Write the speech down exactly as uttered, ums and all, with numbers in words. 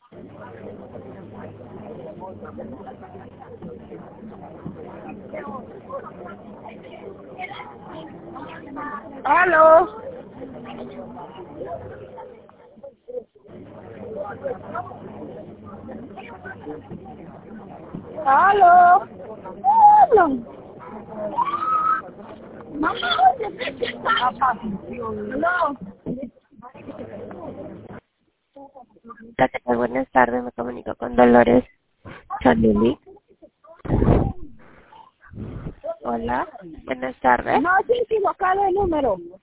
Aló. Aló. Aló. Mamá, oye, ¿qué está pasando? Aló. Hola, ¿qué tal? Buenas tardes, me comunico con Dolores Chanili. Hola, buenas tardes. No, sí, equivocado el número.